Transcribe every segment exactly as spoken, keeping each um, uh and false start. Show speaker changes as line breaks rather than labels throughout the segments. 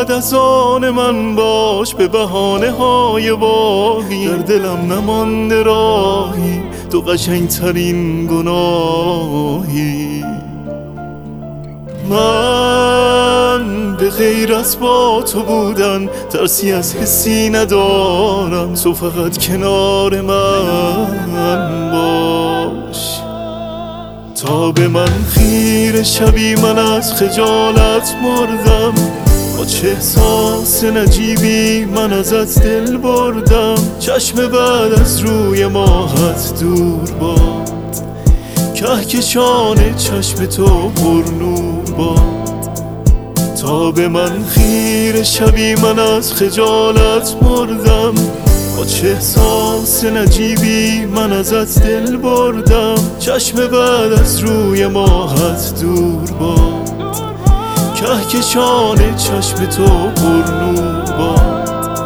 بعد از آن من باش به بهانه های واهی، در دلم نمانده راهی، تو قشنگترین گناهی. من به غیر از با تو بودن ترسی از حسی ندارم، تو فقط کنار من باش. تا به من خیره شبی من از خجالت مردم، با چه احساس نجیبی من ازت دل بردم. چشم بعد از روی ماهت دور باد، کهکشان چشم تو پر نور باد. تا به من خیره شبی من از خجالت مردم، با چه احساس نجیبی من ازت دل بردم. چشم بعد از روی ماهت دور باد، کهکشان چشم تو پر نور باد.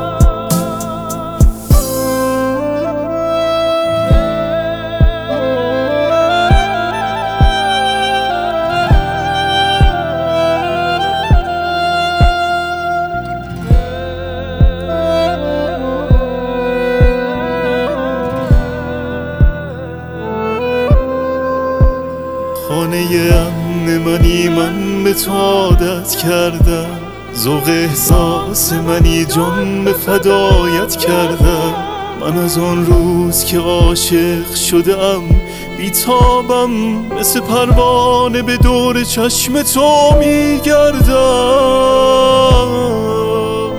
خانه امن منی، من به تو عادت کردم، ذوق احساس منی، جان به فدایت کردم. من از آن روز که عاشق شدم بیتابم، مثل پروانه به دور چشم تو میگردم.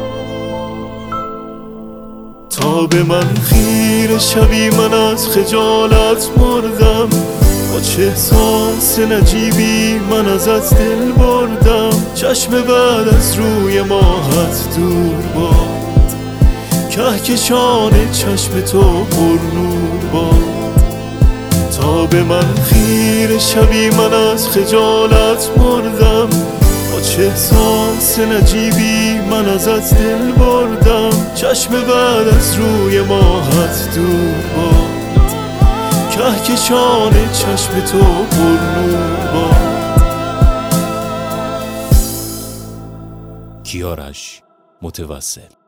تا به من خیره شبی من از خجالت مردم، با چه احساس نجیبی من ازت دل بردم. چشم بعد از روی ماهت دور باد، کهکشان چشم تو پر نور باد. تا به من خیره شبی من از خجالت مردم، با چه احساس نجیبی من ازت دل بردم. چشم بعد از روی ماهت دور باد، کهکشان چشم تو پر نور باد.
کیارش متوسل.